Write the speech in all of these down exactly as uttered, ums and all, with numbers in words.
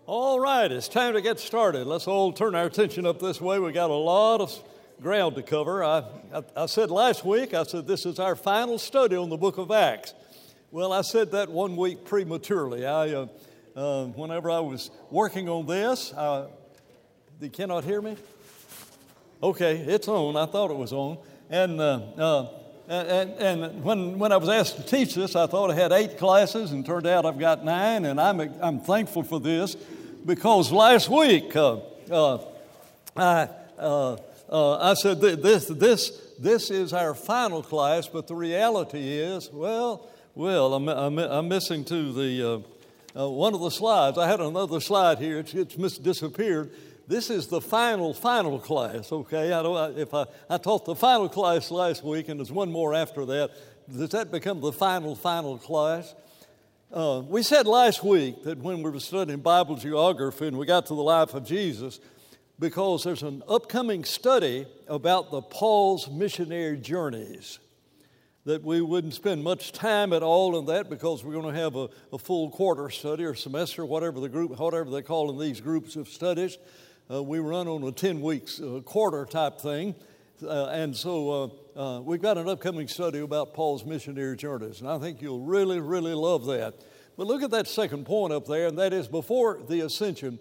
All right, it's time to get started. Let's all turn our attention up this way. We got a lot of ground to cover. I, I, I said last week, I said this is our final study on the book of Acts. Well, I said that one week prematurely. I, uh, uh, whenever I was working on this, I, you cannot hear me? Okay, it's on. I thought it was on. And uh, uh, and, and when when I was asked to teach this, I thought I had eight classes, and turned out I've got nine. And I'm I'm thankful for this, because last week uh, uh, I uh, uh, I said this this this is our final class, but the reality is, well, well, I'm I'm, I'm missing to the uh, uh, one of the slides. I had another slide here. It's, it's mis- disappeared. This is the final, final class, okay? I don't, if I, I taught the final class last week, and there's one more after that, does that become the final, final class? Uh, we said last week that when we were studying Bible geography and we got to the life of Jesus, because there's an upcoming study about the Paul's missionary journeys, that we wouldn't spend much time at all in that, because we're going to have a, a full quarter study or semester, whatever the group, whatever they call in these groups of studies. Uh, we run on a ten weeks uh, quarter type thing, uh, and so uh, uh, we've got an upcoming study about Paul's missionary journeys, and I think you'll really, really love that. But look at that second point up there, and that is before the ascension,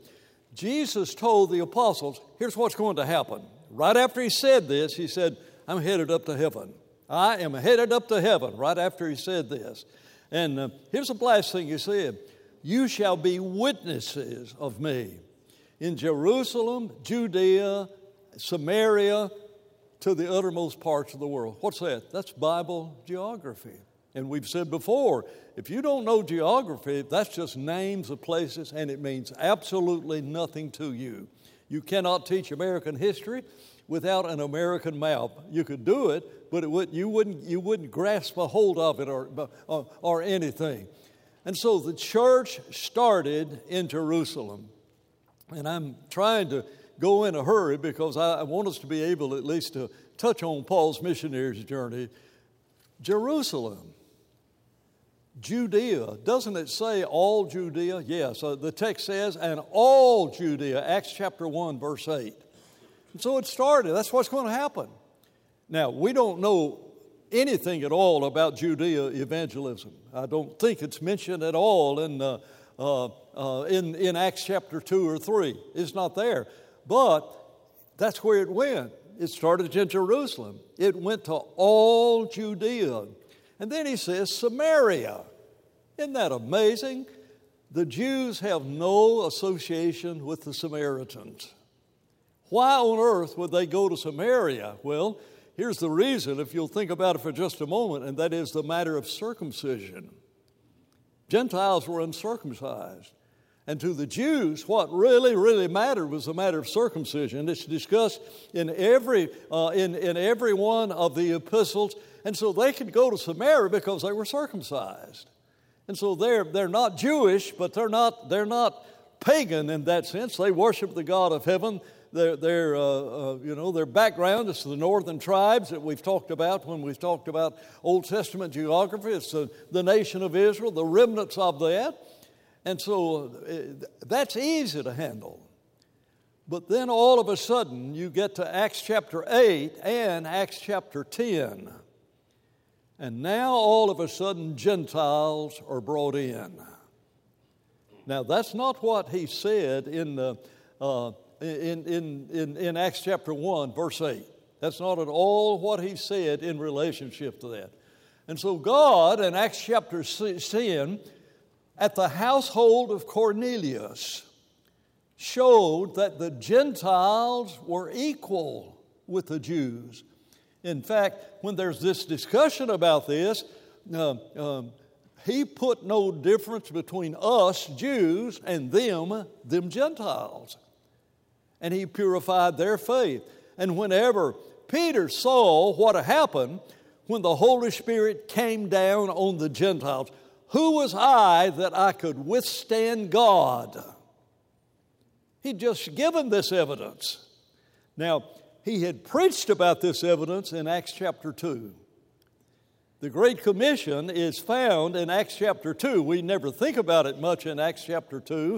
Jesus told the apostles, here's what's going to happen. Right after he said this, he said, I'm headed up to heaven. I am headed up to heaven, right after he said this. And uh, here's the last thing he said, you shall be witnesses of me in Jerusalem, Judea, Samaria, to the uttermost parts of the world. What's that? That's Bible geography. And we've said before, if you don't know geography, that's just names of places, and it means absolutely nothing to you. You cannot teach American history without an American map. You could do it, but it would, you wouldn't you wouldn't grasp a hold of it or, or, or anything. And so the church started in Jerusalem. And I'm trying to go in a hurry because I want us to be able at least to touch on Paul's missionary's journey. Jerusalem, Judea, doesn't it say all Judea? Yes, uh, the text says, and all Judea, Acts chapter one, verse eight. And so it started. That's what's going to happen. Now, we don't know anything at all about Judea evangelism. I don't think it's mentioned at all in uh, uh, uh, in, in Acts chapter two or three. It's not there. But that's where it went. It started in Jerusalem. It went to all Judea. And then he says Samaria. Isn't that amazing? The Jews have no association with the Samaritans. Why on earth would they go to Samaria? Well, here's the reason, if you'll think about it for just a moment, and that is the matter of circumcision. Gentiles were uncircumcised. And to the Jews, what really, really mattered was the matter of circumcision. It's discussed in every, uh, in, in every one of the epistles. And so they could go to Samaria because they were circumcised. And so they're, they're not Jewish, but they're not, they're not pagan in that sense. They worship the God of heaven. Their, their, uh, uh, you know, their background is the northern tribes that we've talked about when we've talked about Old Testament geography. It's the, the nation of Israel, the remnants of that. And so uh, that's easy to handle. But then all of a sudden you get to Acts chapter eight and Acts chapter ten. And now all of a sudden Gentiles are brought in. Now that's not what he said in the uh, In, in, in, in Acts chapter one, verse eight. That's not at all what he said in relationship to that. And so God, in Acts chapter ten, at the household of Cornelius, showed that the Gentiles were equal with the Jews. In fact, when there's this discussion about this, uh, um, he put no difference between us, Jews, and them, them Gentiles. And he purified their faith. And whenever Peter saw what had happened when the Holy Spirit came down on the Gentiles, who was I that I could withstand God? He'd just given this evidence. Now, he had preached about this evidence in Acts chapter two. The Great Commission is found in Acts chapter two. We never think about it much in Acts chapter two,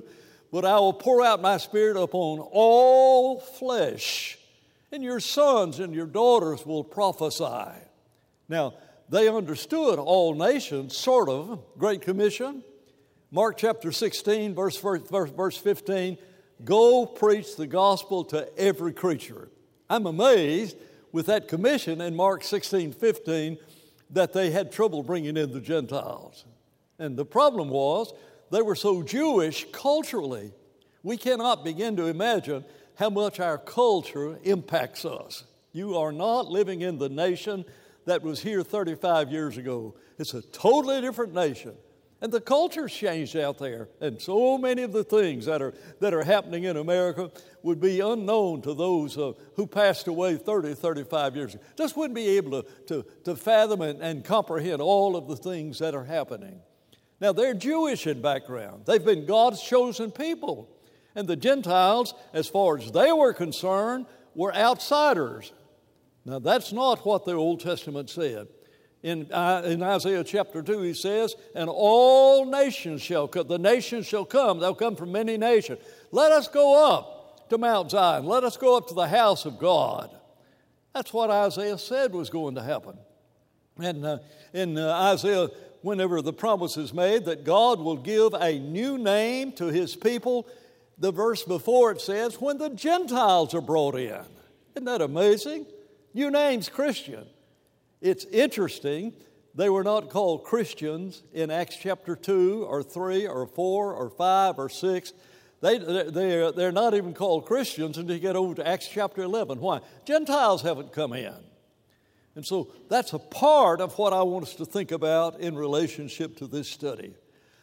but I will pour out my Spirit upon all flesh, and your sons and your daughters will prophesy. Now, they understood all nations, sort of, Great Commission. Mark chapter sixteen, verse, verse, verse fifteen, go preach the gospel to every creature. I'm amazed with that commission in Mark sixteen, fifteen, that they had trouble bringing in the Gentiles. And the problem was they were so Jewish culturally. We cannot begin to imagine how much our culture impacts us. You are not living in the nation that was here thirty-five years ago. It's a totally different nation. And the culture's changed out there. And so many of the things that are that are happening in America would be unknown to those uh, who passed away thirty, thirty-five years ago. Just wouldn't be able to, to, to fathom and, and comprehend all of the things that are happening. Now, they're Jewish in background. They've been God's chosen people. And the Gentiles, as far as they were concerned, were outsiders. Now, that's not what the Old Testament said. In, uh, in Isaiah chapter two, he says, and all nations shall come. The nations shall come. They'll come from many nations. Let us go up to Mount Zion. Let us go up to the house of God. That's what Isaiah said was going to happen. And uh, in uh, Isaiah, whenever the promise is made that God will give a new name to his people, the verse before it says, when the Gentiles are brought in. Isn't that amazing? New name's Christian. It's interesting, they were not called Christians in Acts chapter two or three or four or five or six. They, they're, they're not even called Christians until you get over to Acts chapter eleven. Why? Gentiles haven't come in. And so that's a part of what I want us to think about in relationship to this study.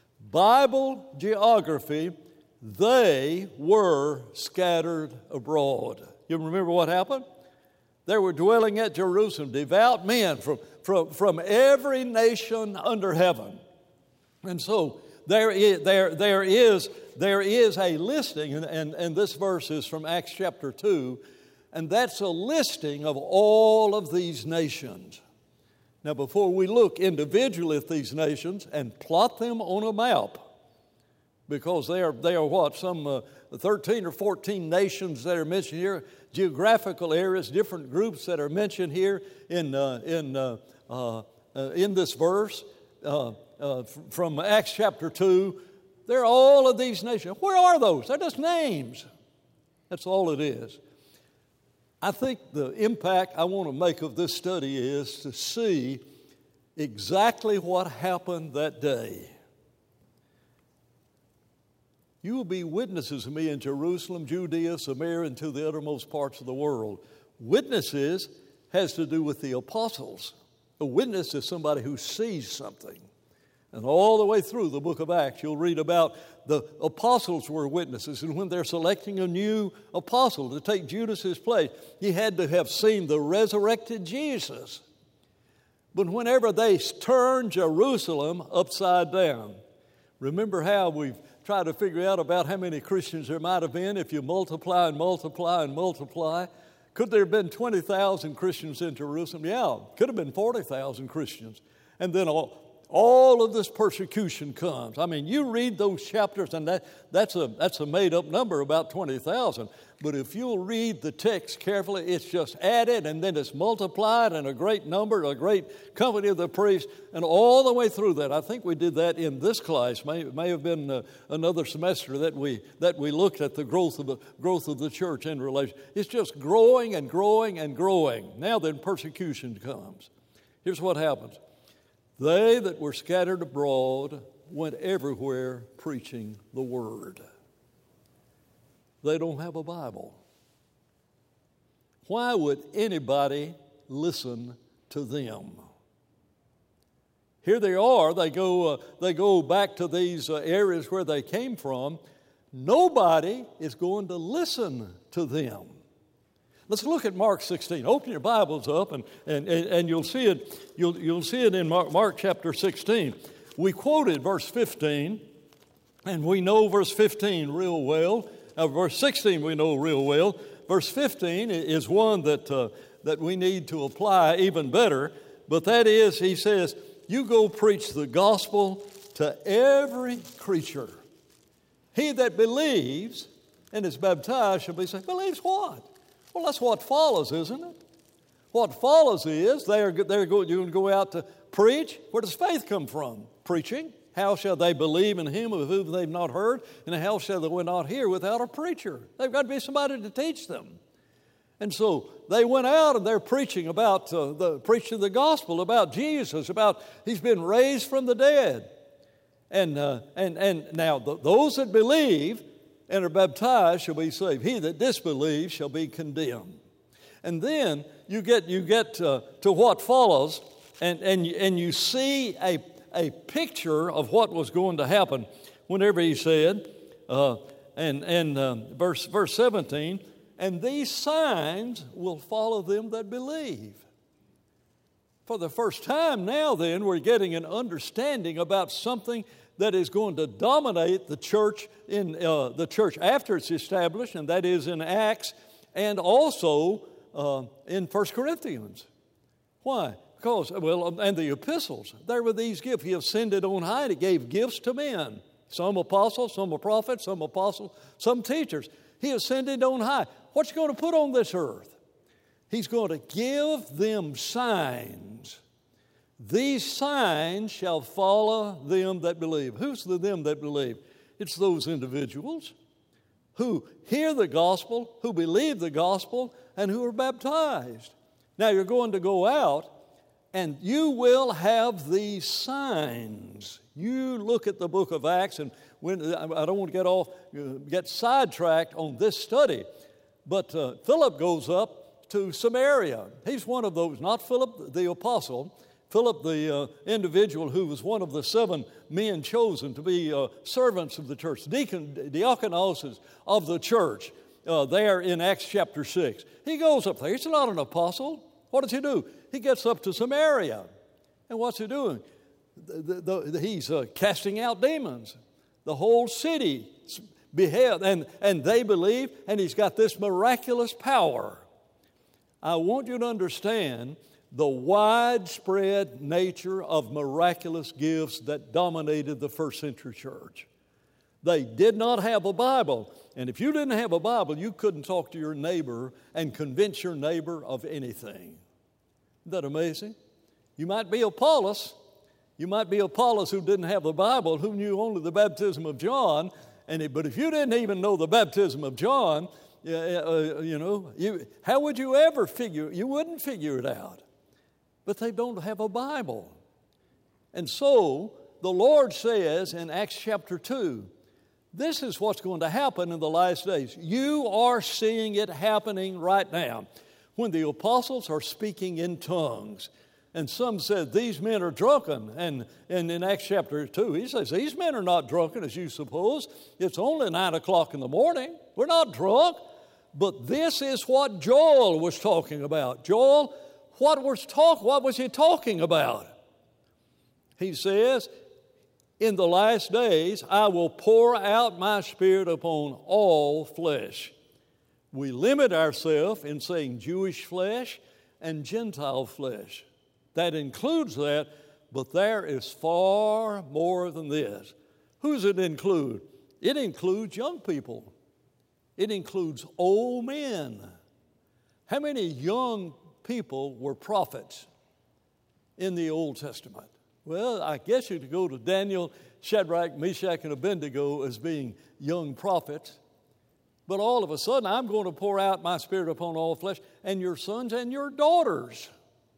Bible geography, they were scattered abroad. You remember what happened? There were dwelling at Jerusalem devout men from, from, from every nation under heaven. And so there is, there, there is, there is a listing, and, and, and this verse is from Acts chapter two, and that's a listing of all of these nations. Now, before we look individually at these nations and plot them on a map, because they are, they are what, some uh, thirteen or fourteen nations that are mentioned here, geographical areas, different groups that are mentioned here in, uh, in, uh, uh, uh, in this verse uh, uh, from Acts chapter two. There are all of these nations. Where are those? They're just names. That's all it is. I think the impact I want to make of this study is to see exactly what happened that day. You will be witnesses of me in Jerusalem, Judea, Samaria, and to the uttermost parts of the world. Witnesses has to do with the apostles. A witness is somebody who sees something. And all the way through the book of Acts, you'll read about the apostles were witnesses. And when they're selecting a new apostle to take Judas's place, he had to have seen the resurrected Jesus. But whenever they turned Jerusalem upside down, remember how we've tried to figure out about how many Christians there might have been if you multiply and multiply and multiply. Could there have been twenty thousand Christians in Jerusalem? Yeah, could have been forty thousand Christians. And then all, all of this persecution comes. I mean, you read those chapters, and that, that's a that's a made-up number, about twenty thousand. But if you'll read the text carefully, it's just added, and then it's multiplied, and a great number, a great company of the priests, and all the way through that. I think we did that in this class. May may have been uh, another semester that we that we looked at the growth of the growth of the church in relation. It's just growing and growing and growing. Now then, persecution comes. Here's what happens. They that were scattered abroad went everywhere preaching the word. They don't have a Bible. Why would anybody listen to them? Here they are. They go, uh, they go back to these uh, areas where they came from. Nobody is going to listen to them. Let's look at Mark sixteen. Open your Bibles up, and, and, and you'll see it. You'll, you'll see it in Mark, Mark chapter sixteen. We quoted verse fifteen, and we know verse fifteen real well. Uh, verse sixteen we know real well. Verse fifteen is one that uh, that we need to apply even better. But that is, he says, you go preach the gospel to every creature. he that believes and is baptized shall be saved. Believes what? Well, that's what follows, isn't it? What follows is they're, they're going, you're going to go out to preach. Where does faith come from? Preaching. How shall they believe in him of whom they've not heard? And how shall they not hear without a preacher? They've got to be somebody to teach them. And so they went out and they're preaching about uh, the preaching the gospel about Jesus, about he's been raised from the dead. And uh, and and now the, those that believe and are baptized shall be saved. He that disbelieves shall be condemned. And then you get you get uh, to what follows, and and and you see a a picture of what was going to happen. Whenever he said, uh, and and um, verse verse seventeen, and these signs will follow them that believe. For the first time now, then, we're getting an understanding about something that is going to dominate the church in uh, the church after it's established, and that is in Acts and also uh, in First Corinthians. Why? Because, well, and the epistles, there were these gifts. He ascended on high, and he gave gifts to men. Some apostles, some are prophets, some apostles, some teachers. He ascended on high. What's he going to put on this earth? He's going to give them signs. These signs shall follow them that believe. Who's the them that believe? It's those individuals who hear the gospel, who believe the gospel, and who are baptized. Now you're going to go out, and you will have these signs. You look at the book of Acts, and when, I don't want to get off, get sidetracked on this study, but uh, Philip goes up to Samaria. He's one of those, not Philip the apostle, Philip the uh, individual who was one of the seven men chosen to be uh, servants of the church, deacon, diakonoses of the church, uh, there in Acts chapter six. He goes up there. He's not an apostle. What does he do? He gets up to Samaria. And what's he doing? The, the, the, he's uh, casting out demons. The whole city beheld, and, and they believe, and he's got this miraculous power. I want you to understand the widespread nature of miraculous gifts that dominated the first century church. They did not have a Bible. And if you didn't have a Bible, you couldn't talk to your neighbor and convince your neighbor of anything. Isn't that amazing? You might be Apollos. You might be Apollos who didn't have the Bible, who knew only the baptism of John. And it, but if you didn't even know the baptism of John, uh, uh, you know, you, how would you ever figure? You wouldn't figure it out. But they don't have a Bible. And so the Lord says in Acts chapter two, this is what's going to happen in the last days. You are seeing it happening right now. When the apostles are speaking in tongues, and some said, these men are drunken. And, and in Acts chapter two, he says, these men are not drunken as you suppose. It's only nine o'clock in the morning. We're not drunk. But this is what Joel was talking about. Joel, what was, talk, what was he talking about? He says, in the last days, I will pour out my Spirit upon all flesh. We limit ourselves in saying Jewish flesh and Gentile flesh. That includes that, but there is far more than this. Who does it include? It includes young people. It includes old men. How many young people were prophets in the Old Testament? Well, I guess you could go to Daniel, Shadrach, Meshach, and Abednego as being young prophets. But all of a sudden, I'm going to pour out my Spirit upon all flesh, and your sons and your daughters.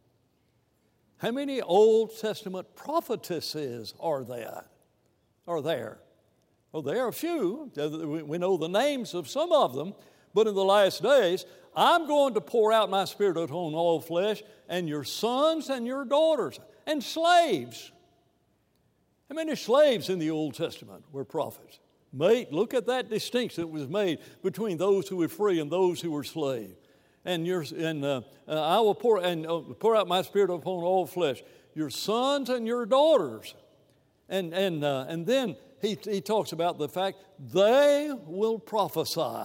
How many Old Testament prophetesses are there? Are there? Well, there are a few. We know the names of some of them. But in the last days, I'm going to pour out my Spirit upon all flesh, and your sons and your daughters, and slaves. How many slaves in the Old Testament were prophets? Mate, look at that distinction that was made between those who were free and those who were slaves. And your and uh, uh, I will pour and uh, pour out my Spirit upon all flesh, your sons and your daughters, and and uh, and then he he talks about the fact they will prophesy.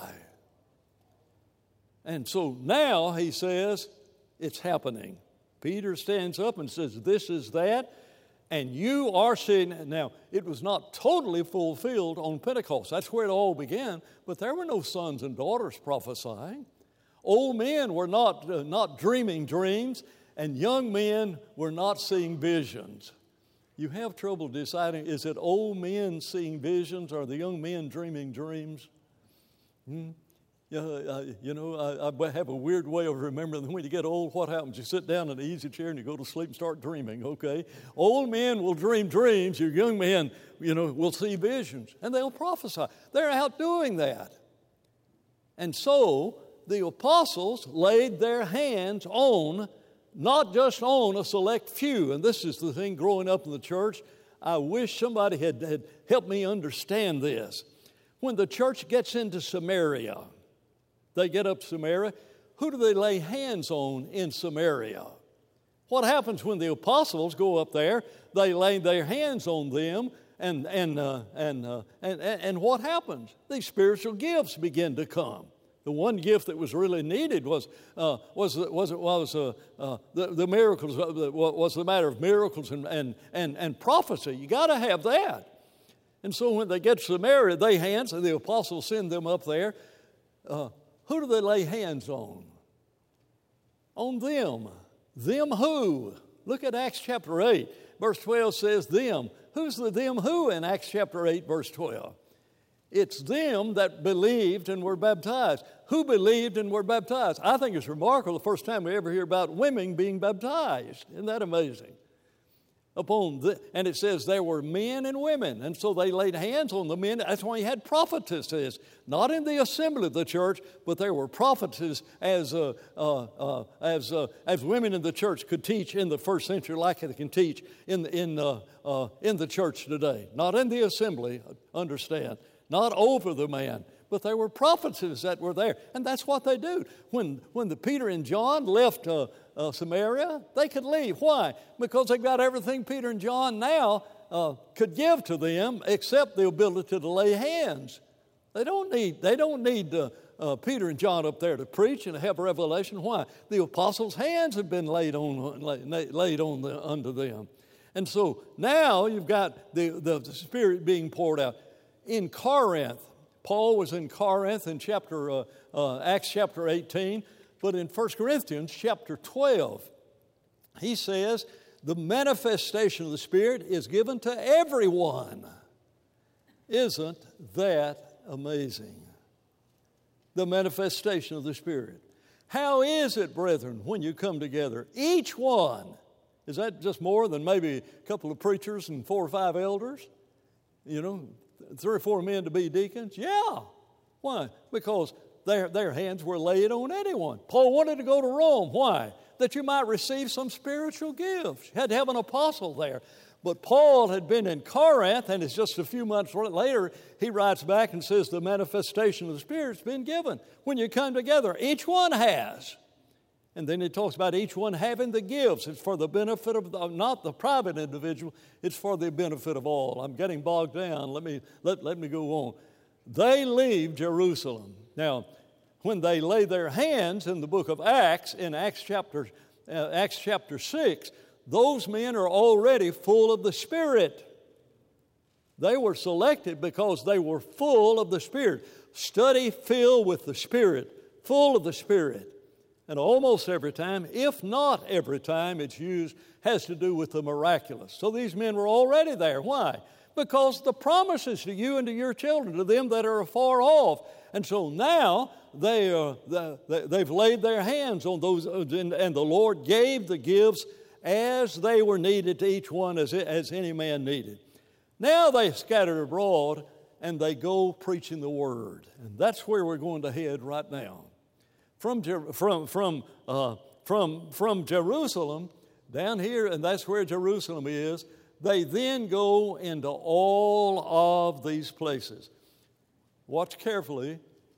And so now he says it's happening. Peter stands up and says, "This is that." And you are seeing, now, it was not totally fulfilled on Pentecost. That's where it all began, but there were no sons and daughters prophesying. Old men were not, uh, not dreaming dreams, and young men were not seeing visions. You have trouble deciding, is it old men seeing visions or the young men dreaming dreams? Hmm? Yeah, uh, you know, I, I have a weird way of remembering that when you get old, what happens? You sit down in an easy chair and you go to sleep and start dreaming, okay? Old men will dream dreams. Your young men, you know, will see visions, and they'll prophesy. They're out doing that. And so the apostles laid their hands on, not just on a select few. And this is the thing growing up in the church. I wish somebody had, had helped me understand this. When the church gets into Samaria, they get up to Samaria, who do they lay hands on in Samaria? What happens when the apostles go up there? They lay their hands on them, and, and, uh, and, uh, and, and, and what happens? These spiritual gifts begin to come. The one gift that was really needed was uh, was was was uh, uh, the, the miracles. Uh, was the matter of miracles and and and, and prophecy. You got to have that. And so when they get to Samaria, they hands and the apostles send them up there. Uh, who do they lay hands on? On them. Them who? Look at Acts chapter eight, verse twelve says them. Who's the them who in Acts chapter eight, verse twelve? It's them that believed and were baptized. Who believed and were baptized? I think it's remarkable the first time we ever hear about women being baptized. Isn't that amazing? Upon the, and it says there were men and women, and so they laid hands on the men. That's why you had prophetesses, not in the assembly of the church, but there were prophetesses as uh, uh, uh, as uh, as women in the church could teach in the first century, like they can teach in in uh, uh, in the church today. Not in the assembly, understand. Not over the man, but there were prophetesses that were there, and that's what they do. When when the Peter and John left uh, uh, Samaria, they could leave. Why? Because they got everything Peter and John now uh, could give to them, except the ability to lay hands. They don't need they don't need uh, uh, Peter and John up there to preach and have revelation. Why? The apostles' hands have been laid on laid, laid on the, unto them, and so now you've got the, the the Spirit being poured out. In Corinth, Paul was in Corinth in chapter uh, uh, Acts chapter eighteen, but in First Corinthians chapter twelve, he says the manifestation of the Spirit is given to everyone. Isn't that amazing? The manifestation of the Spirit. How is it, brethren, when you come together? Each one. Is that just more than maybe a couple of preachers and four or five elders? You know, three or four men to be deacons? Yeah. Why? Because their, their hands were laid on anyone. Paul wanted to go to Rome. Why? That you might receive some spiritual gifts. You had to have an apostle there. But Paul had been in Corinth, and it's just a few months later, he writes back and says the manifestation of the Spirit's been given. When you come together, each one has. And then he talks about each one having the gifts. It's for the benefit of the, not the private individual, it's for the benefit of all. I'm getting bogged down. Let me, let, let me go on. They leave Jerusalem. Now, when they lay their hands in the book of Acts, in Acts chapter, uh, Acts chapter six, those men are already full of the Spirit. They were selected because they were full of the Spirit. Study filled with the Spirit, full of the Spirit. And almost every time, if not every time it's used, has to do with the miraculous. So these men were already there. Why? Because the promises to you and to your children, to them that are afar off. And so now they, uh, they, they've laid their hands on those, and, and the Lord gave the gifts as they were needed to each one, as, as any man needed. Now they scattered abroad, and they go preaching the word. And that's where we're going to head right now. From, from, from, uh, from, from Jerusalem down here, and that's where Jerusalem is, they then go into all of these places. Watch carefully.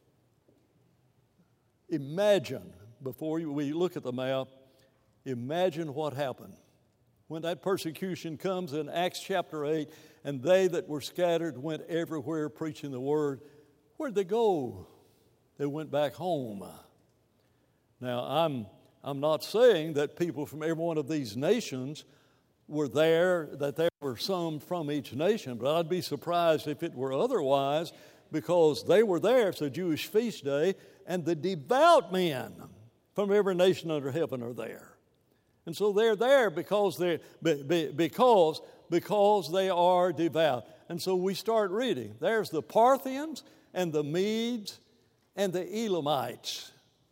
Imagine, before we look at the map, imagine what happened. When that persecution comes in Acts chapter eight, and they that were scattered went everywhere preaching the word, where'd they go? They went back home. Now, I'm, I'm not saying that people from every one of these nations were there, that there were some from each nation, but I'd be surprised if it were otherwise, because they were there. It's a Jewish feast day, and the devout men from every nation under heaven are there. And so they're there because they because because they are devout. And so we start reading. There's the Parthians and the Medes and the Elamites.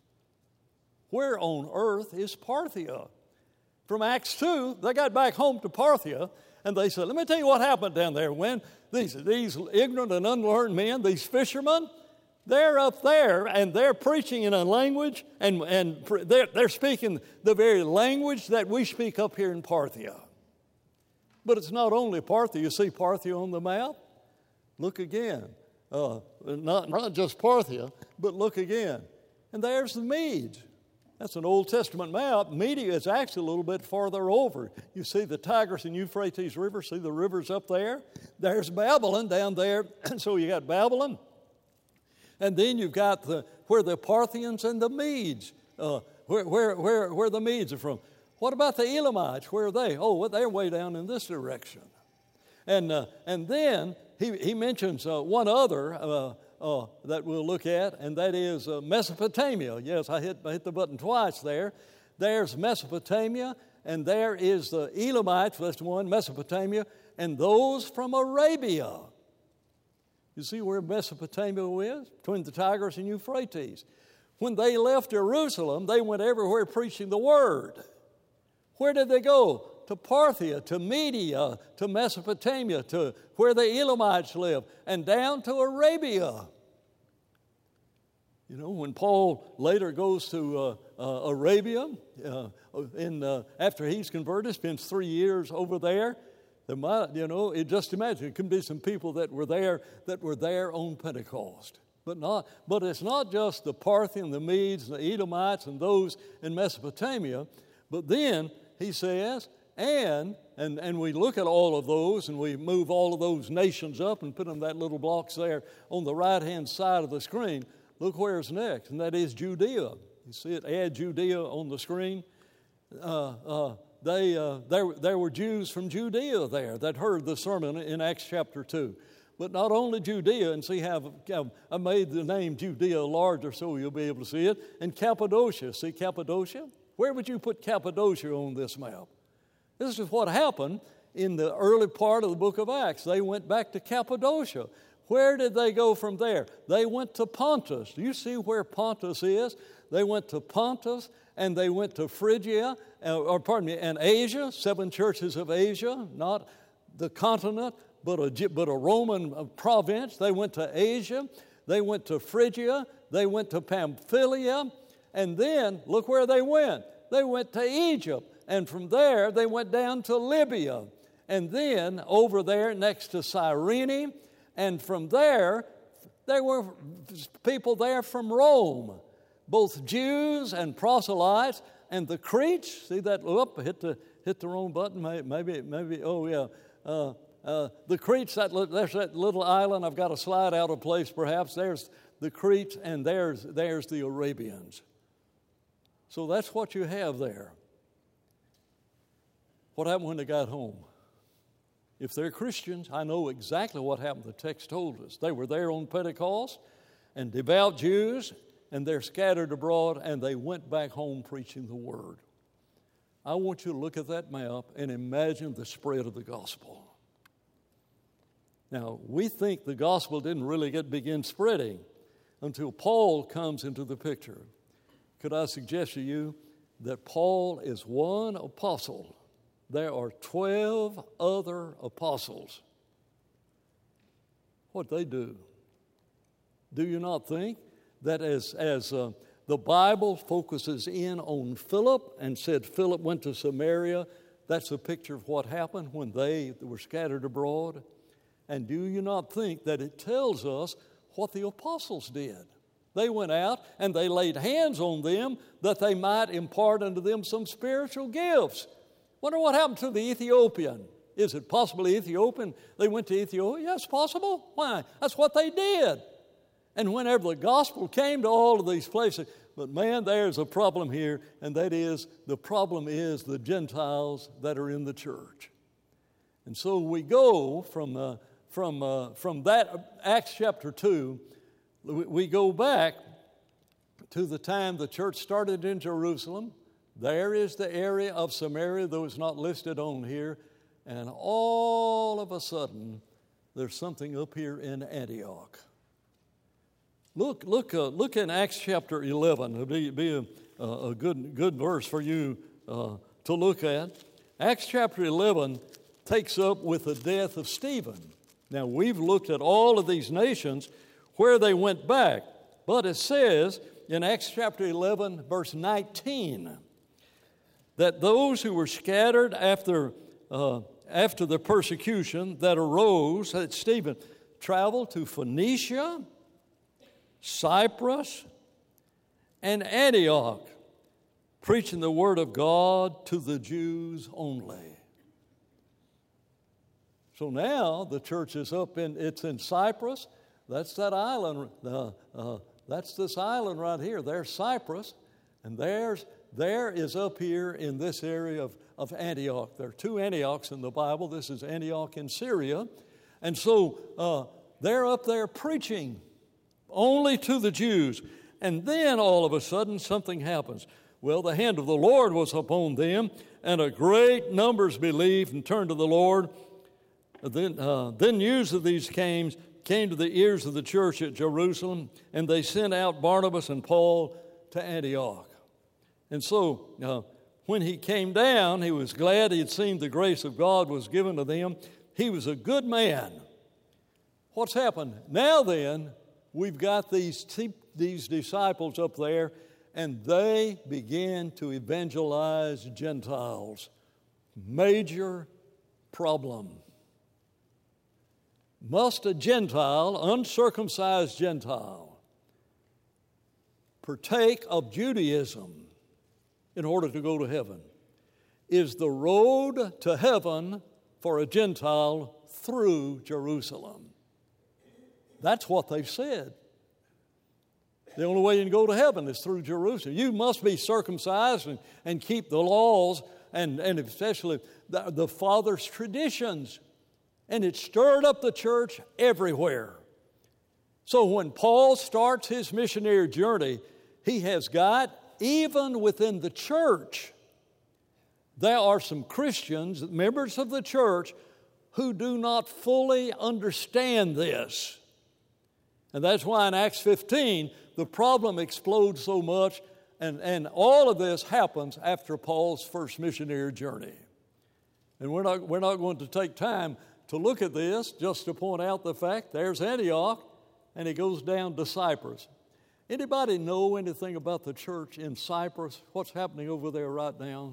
Where on earth is Parthia? From Acts two, they got back home to Parthia, and they said, let me tell you what happened down there. When these, these ignorant and unlearned men, these fishermen, they're up there, and they're preaching in a language, and, and they're, they're speaking the very language that we speak up here in Parthia. But it's not only Parthia. You see Parthia on the map? Look again. Uh, not, not just Parthia, but look again. And there's the Medes. That's an Old Testament map. Media is actually a little bit farther over. You see the Tigris and Euphrates River. See the rivers up there? There's Babylon down there. And so you got Babylon. And then you've got the where the Parthians and the Medes, uh, where, where, where, where the Medes are from. What about the Elamites? Where are they? Oh, well, they're way down in this direction. And uh, and then he, he mentions uh, one other uh, uh, that we'll look at, and that is uh, Mesopotamia. Yes, I hit, I hit the button twice there. There's Mesopotamia, and there is the Elamites, that's one, Mesopotamia, and those from Arabia. You see where Mesopotamia is? Between the Tigris and Euphrates. When they left Jerusalem, they went everywhere preaching the word. Where did they go? To Parthia, to Media, to Mesopotamia, to where the Elamites live, and down to Arabia. You know, when Paul later goes to uh, uh, Arabia, uh, in, uh, after he's converted, spends three years over there. There might, you know, it, just imagine, it can be some people that were there that were there on Pentecost. But not, but it's not just the Parthian, the Medes, the Edomites, and those in Mesopotamia. But then he says, and, and and we look at all of those, and we move all of those nations up and put them that little blocks there on the right-hand side of the screen. Look where's next, and that is Judea. You see it, add Judea on the screen. Uh, uh, They, uh, there, there were Jews from Judea there that heard the sermon in Acts chapter two. But not only Judea, and see how I made the name Judea larger so you'll be able to see it, and Cappadocia. See Cappadocia? Where would you put Cappadocia on this map? This is what happened in the early part of the book of Acts. They went back to Cappadocia. Where did they go from there? They went to Pontus. Do you see where Pontus is? They went to Pontus, and they went to Phrygia, or pardon me, and Asia, seven churches of Asia, not the continent, but a, but a Roman province. They went to Asia. They went to Phrygia. They went to Pamphylia. And then, look where they went. They went to Egypt. And from there, they went down to Libya. And then, over there next to Cyrene. And from there, there were people there from Rome, both Jews and proselytes. And the Cretes, see that, up, hit the hit the wrong button, maybe, maybe, oh yeah. Uh, uh, the Cretes, that, there's that little island, I've got a slide out of place perhaps. There's the Cretes, and there's, there's the Arabians. So that's what you have there. What happened when they got home? If they're Christians, I know exactly what happened. The text told us. They were there on Pentecost, and devout Jews, and they're scattered abroad, and they went back home preaching the word. I want you to look at that map and imagine the spread of the gospel. Now, we think the gospel didn't really get begin spreading until Paul comes into the picture. Could I suggest to you that Paul is one apostle? There are twelve other apostles. What they do? Do you not think that as, as uh, the Bible focuses in on Philip and said Philip went to Samaria, that's a picture of what happened when they were scattered abroad? And do you not think that it tells us what the apostles did? They went out and they laid hands on them that they might impart unto them some spiritual gifts. Wonder what happened to the Ethiopian. Is it possibly Ethiopian? They went to Ethiopia? Yes, possible. Why? That's what they did. And whenever the gospel came to all of these places, but man, there's a problem here, and that is, the problem is the Gentiles that are in the church. And so we go from, uh, from, uh, from that, Acts chapter two, we go back to the time the church started in Jerusalem. There is the area of Samaria, though it's not listed on here. And all of a sudden, there's something up here in Antioch. Look, look, uh, look in Acts chapter eleven. It'll be, be a, a good, good verse for you uh, to look at. Acts chapter eleven takes up with the death of Stephen. Now, we've looked at all of these nations where they went back. But it says in Acts chapter eleven, verse nineteen, that those who were scattered after, uh, after the persecution that arose at Stephen traveled to Phoenicia, Cyprus, and Antioch, preaching the word of God to the Jews only. So now the church is up in, it's in Cyprus. That's that island, uh, uh, that's this island right here. There's Cyprus, and there's, there is up here in this area of, of Antioch. There are two Antiochs in the Bible. This is Antioch in Syria. And so uh, they're up there preaching only to the Jews. And then all of a sudden something happens. Well, the hand of the Lord was upon them, and a great numbers believed and turned to the Lord. Then, uh, then news of these came, came to the ears of the church at Jerusalem, and they sent out Barnabas and Paul to Antioch. And so uh, when he came down, he was glad he had seen the grace of God was given to them. He was a good man. What's happened? Now then, we've got these, these disciples up there, and they began to evangelize Gentiles. Major problem. Must a Gentile, uncircumcised Gentile, partake of Judaism in order to go to heaven? Is the road to heaven for a Gentile through Jerusalem? That's what they've said. The only way you can go to heaven is through Jerusalem. You must be circumcised and, and keep the laws, and, and especially the, the fathers' traditions. And it stirred up the church everywhere. So when Paul starts his missionary journey, he has got, even within the church, there are some Christians, members of the church, who do not fully understand this. And that's why in Acts fifteen, the problem explodes so much, and, and all of this happens after Paul's first missionary journey. And we're not, we're not going to take time to look at this, just to point out the fact there's Antioch, and it goes down to Cyprus. Anybody know anything about the church in Cyprus? What's happening over there right now?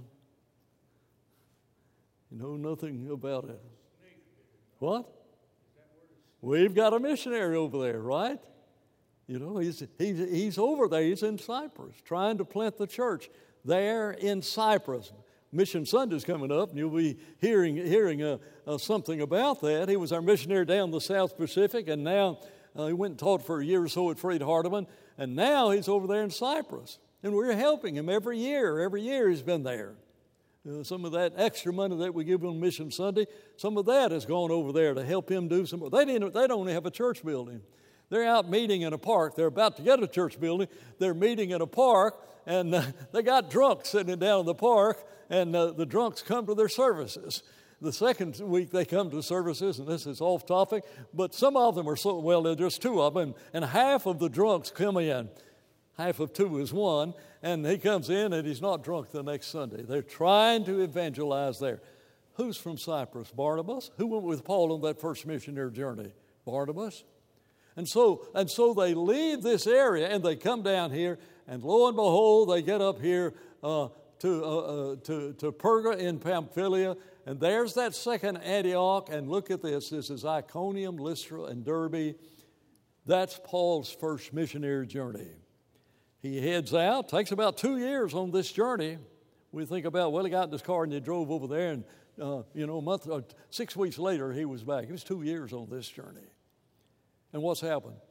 You know nothing about it. What? We've got a missionary over there, right? You know, he's, he's, he's over there. He's in Cyprus, trying to plant the church there in Cyprus. Mission Sunday's coming up, and you'll be hearing hearing uh, uh, something about that. He was our missionary down the South Pacific, and now uh, he went and taught for a year or so at Freed Hardeman, and now he's over there in Cyprus. And we're helping him every year. Every year he's been there. Uh, some of that extra money that we give on Mission Sunday, some of that has gone over there to help him do some. They didn't. They don't have a church building. They're out meeting in a park. They're about to get a church building. They're meeting in a park, and uh, they got drunks sitting down in the park, and uh, the drunks come to their services. The second week they come to services, and this is off topic, but some of them are so, well, there's just two of them, and half of the drunks come in. Half of two is one, and he comes in, and he's not drunk the next Sunday. They're trying to evangelize there. Who's from Cyprus? Barnabas. Who went with Paul on that first missionary journey? Barnabas. And so, and so they leave this area, and they come down here, and lo and behold, they get up here uh, to, uh, uh, to, to Perga in Pamphylia, and there's that second Antioch, and look at this. This is Iconium, Lystra, and Derbe. That's Paul's first missionary journey. He heads out, takes about two years on this journey. We think about, well, he got in his car and he drove over there, and, uh, you know, a month, or six weeks later, he was back. It was two years on this journey. And what's happened?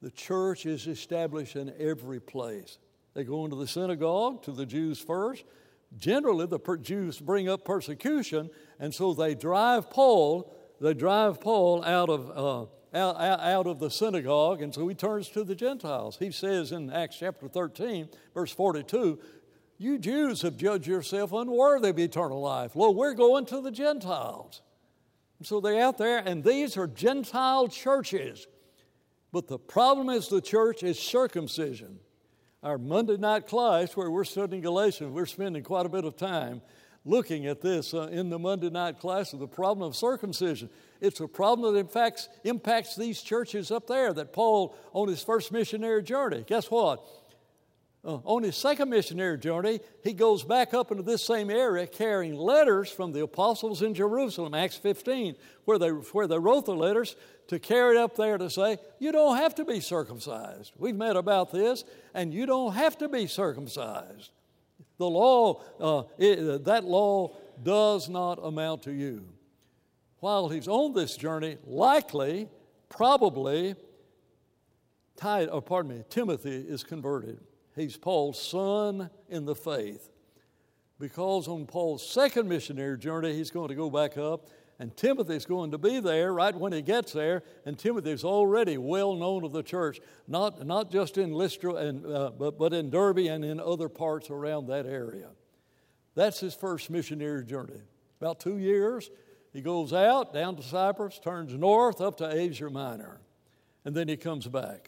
the church is established in every place. They go into the synagogue, to the Jews first. Generally, the per- Jews bring up persecution, and so they drive Paul, they drive Paul out of, uh, out, out of the synagogue, and so he turns to the Gentiles. He says in Acts chapter thirteen, verse forty-two, you Jews have judged yourself unworthy of eternal life. Lo, we're going to the Gentiles. And so they're out there, and these are Gentile churches. But the problem is the church is circumcision. Our Monday night class, where we're studying Galatians, we're spending quite a bit of time looking at this uh, in the Monday night class of the problem of circumcision. It's a problem that in fact impacts these churches up there that Paul, on his first missionary journey, guess what? Uh, on his second missionary journey, he goes back up into this same area carrying letters from the apostles in Jerusalem, Acts fifteen, where they, where they wrote the letters to carry it up there to say, you don't have to be circumcised. We've met about this, and you don't have to be circumcised. The law, uh, it, that law does not amount to you. While he's on this journey, likely, probably, Ty, oh, pardon me, Timothy is converted. He's Paul's son in the faith. Because on Paul's second missionary journey, he's going to go back up, and Timothy's going to be there right when he gets there, and Timothy's already well known of the church, not, not just in Lystra, and, uh, but, but in Derbe and in other parts around that area. That's his first missionary journey. About two years, he goes out, down to Cyprus, turns north up to Asia Minor, and then he comes back.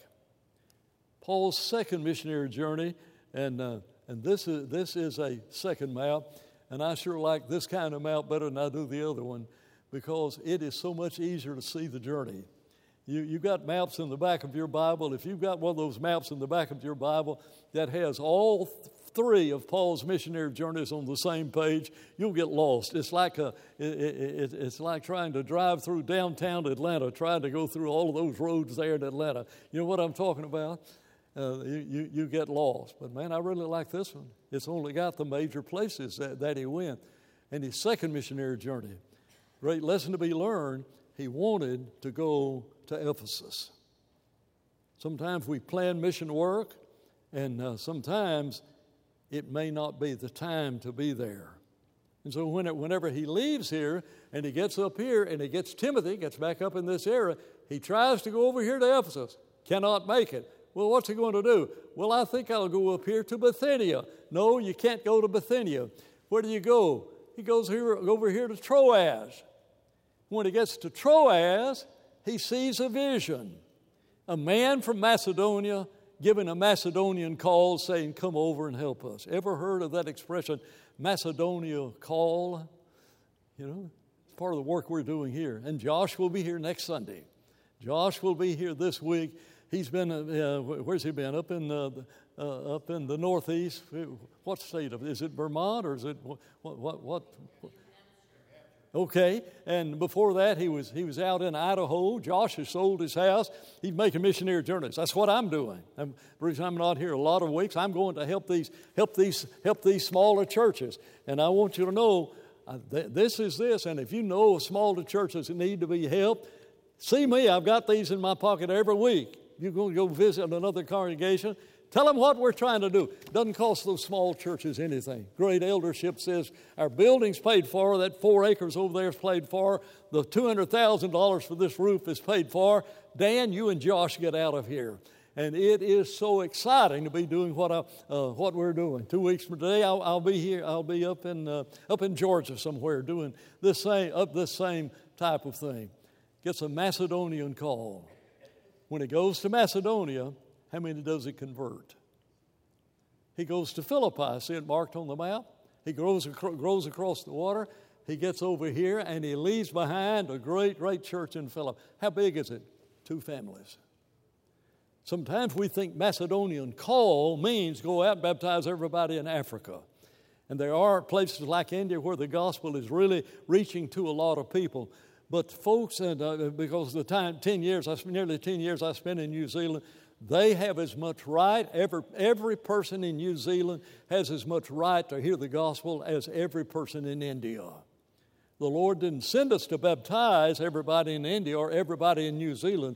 Paul's second missionary journey, and uh, and this is this is a second map, and I sure like this kind of map better than I do the other one, because it is so much easier to see the journey. You you got maps in the back of your Bible. If you've got one of those maps in the back of your Bible that has all th- three of Paul's missionary journeys on the same page, you'll get lost. It's like a it, it, it's like trying to drive through downtown Atlanta, trying to go through all of those roads there in Atlanta. You know what I'm talking about? Uh, you, you, you get lost. But man, I really like this one. It's only got the major places that, that he went. And his second missionary journey, great lesson to be learned, he wanted to go to Ephesus. Sometimes we plan mission work, and uh, sometimes it may not be the time to be there. And so when it, whenever he leaves here, and he gets up here, and he gets Timothy, gets back up in this area, he tries to go over here to Ephesus, cannot make it. Well, what's he going to do? Well, I think I'll go up here to Bithynia. No, you can't go to Bithynia. Where do you go? He goes here, over here to Troas. When he gets to Troas, he sees a vision. A man from Macedonia giving a Macedonian call saying, come over and help us. Ever heard of that expression, Macedonia call? You know, it's part of the work we're doing here. And Josh will be here next Sunday. Josh will be here this week. He's been, uh, where's he been? Up in uh, uh, up in the Northeast. What state of it? Is it Vermont or is it what? What? what, what? Okay. And before that, he was he was out in Idaho. Josh has sold his house. He's making missionary journeys. That's what I'm doing. I'm, the reason I'm not here a lot of weeks, I'm going to help these help these help these smaller churches. And I want you to know uh, th- this is this. And if you know smaller churches that need to be helped, see me. I've got these in my pocket every week. You're going to go visit another congregation. Tell them what we're trying to do. Doesn't cost those small churches anything. Great eldership says our building's paid for. That four acres over there is paid for. The two hundred thousand dollars for this roof is paid for. Dan, you and Josh get out of here. And it is so exciting to be doing what I, uh, what we're doing. Two weeks from today, I'll, I'll be here. I'll be up in uh, up in Georgia somewhere doing this same up this same type of thing. Gets a Macedonian call. When he goes to Macedonia, how many does he convert? He goes to Philippi. See it marked on the map? He grows, grows across the water. He gets over here, and he leaves behind a great, great church in Philippi. How big is it? Two families. Sometimes we think Macedonian call means go out and baptize everybody in Africa. And there are places like India where the gospel is really reaching to a lot of people. But folks, and uh, because the time, ten years, I, nearly ten years I spent in New Zealand, they have as much right, every, every person in New Zealand has as much right to hear the gospel as every person in India. The Lord didn't send us to baptize everybody in India or everybody in New Zealand.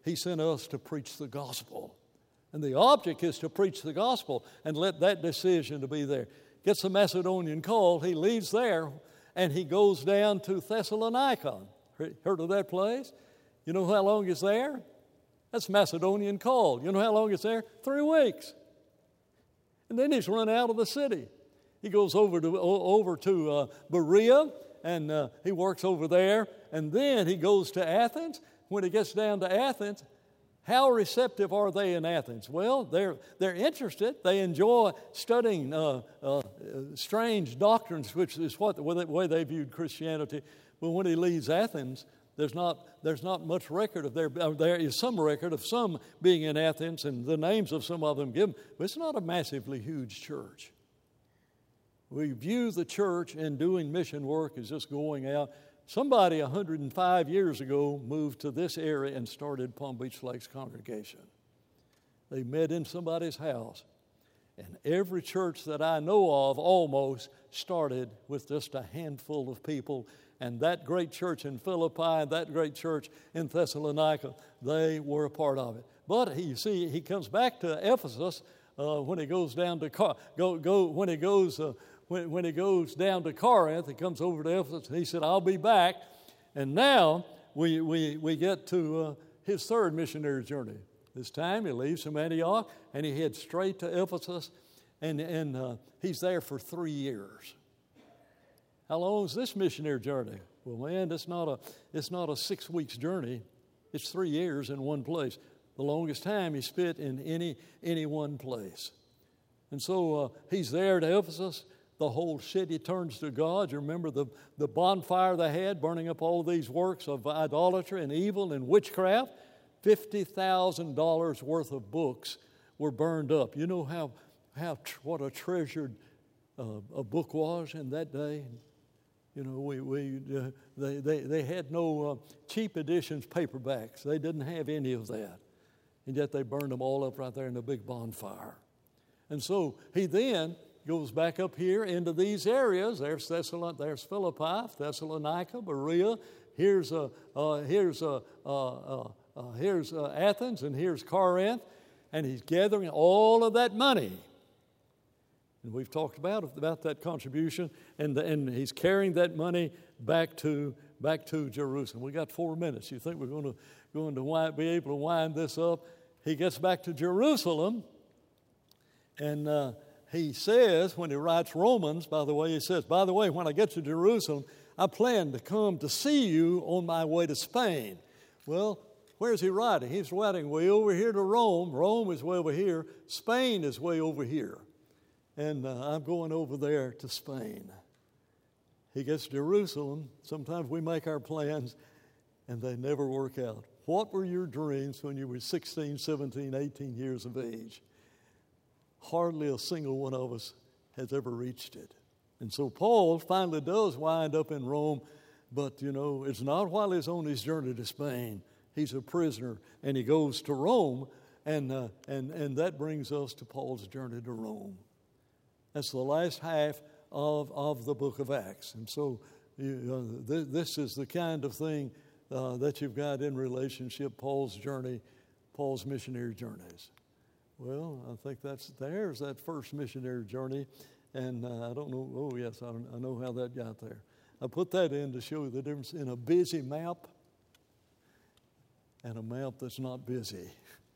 He sent us to preach the gospel. And the object is to preach the gospel and let that decision to be there. Gets the Macedonian call, he leaves there, and he goes down to Thessalonica. Heard of that place? You know how long he's there? That's Macedonian call. You know how long it's there? Three weeks. And then he's run out of the city. He goes over to over to uh, Berea, and uh, he works over there. And then he goes to Athens. When he gets down to Athens, how receptive are they in Athens? Well, they're they're interested. They enjoy studying uh, uh, strange doctrines, which is what the way they viewed Christianity. But when he leaves Athens, there's not there's not much record of their. Uh, there is some record of some being in Athens, and the names of some of them given. But it's not a massively huge church. We view the church and doing mission work as just going out. Somebody one hundred five years ago moved to this area and started Palm Beach Lakes Congregation. They met in somebody's house. And every church that I know of almost started with just a handful of people. And that great church in Philippi and that great church in Thessalonica, they were a part of it. But he, you see, he comes back to Ephesus uh, when he goes down to Car- go go when he goes uh, when when he goes down to Corinth. He comes over to Ephesus. And he said, "I'll be back." And now we we we get to uh, his third missionary journey. This time he leaves from Antioch and he heads straight to Ephesus, and and uh, he's there for three years. How long is this missionary journey? Well, man, it's not a it's not a six weeks journey. It's three years in one place. The longest time he spent in any any one place. And so uh, he's there to Ephesus. The whole city turns to God. You remember the, the bonfire they had, burning up all these works of idolatry and evil and witchcraft? fifty thousand dollars worth of books were burned up. You know how how what a treasured uh, a book was in that day? You know, we, we uh, they, they, they had no uh, cheap editions, paperbacks. They didn't have any of that. And yet they burned them all up right there in a big bonfire. And so he then goes back up here into these areas. There's Thessalon- there's Philippi, Thessalonica, Berea. Here's uh, uh, here's uh, uh, uh, uh, here's uh, Athens, and here's Corinth, and he's gathering all of that money. And we've talked about about that contribution, and the, and he's carrying that money back to back to Jerusalem. We got four minutes. You think we're going to going to wind, be able to wind this up? He gets back to Jerusalem, and uh, he says, when he writes Romans, by the way, he says, by the way, when I get to Jerusalem, I plan to come to see you on my way to Spain. Well, where's he writing? He's writing way over here to Rome. Rome is way over here. Spain is way over here. And uh, I'm going over there to Spain. He gets to Jerusalem. Sometimes we make our plans, and they never work out. What were your dreams when you were sixteen, seventeen, eighteen years of age? Hardly a single one of us has ever reached it. And so Paul finally does wind up in Rome, but, you know, it's not while he's on his journey to Spain. He's a prisoner, and he goes to Rome, and, uh, and, and that brings us to Paul's journey to Rome. That's the last half of, of the book of Acts. And so you know, th- this is the kind of thing uh, that you've got in relationship, Paul's journey, Paul's missionary journeys. Well, I think that's there's that first missionary journey, and uh, I don't know. Oh, yes, I, I know how that got there. I put that in to show you the difference in a busy map and a map that's not busy.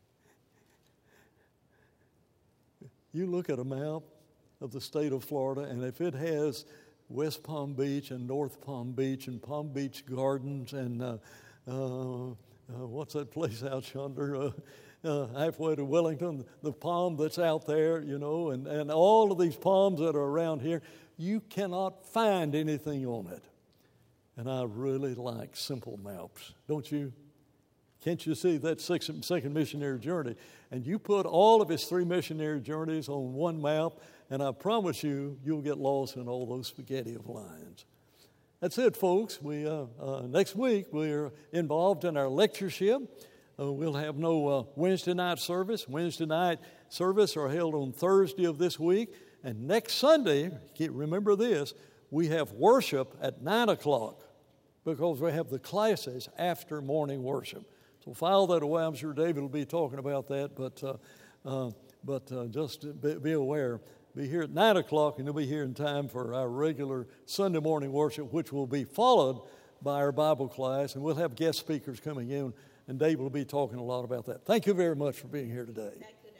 You look at a map of the state of Florida, and if it has West Palm Beach and North Palm Beach and Palm Beach Gardens and uh, uh, uh, what's that place out yonder? Uh, Uh, halfway to Wellington, the palm that's out there, you know, and, and all of these palms that are around here, you cannot find anything on it. And I really like simple maps, don't you? Can't you see that six, second missionary journey? And you put all of his three missionary journeys on one map, and I promise you, you'll get lost in all those spaghetti of lines. That's it, folks. We uh, uh, next week, we're involved in our lectureship. Uh, we'll have no uh, Wednesday night service. Wednesday night service are held on Thursday of this week. And next Sunday, remember this, we have worship at nine o'clock because we have the classes after morning worship. So file that away. I'm sure David will be talking about that, but uh, uh, but uh, just be, be aware. Be here at nine o'clock, and you'll be here in time for our regular Sunday morning worship, which will be followed by our Bible class, and we'll have guest speakers coming in, and David will be talking a lot about that. Thank you very much for being here today.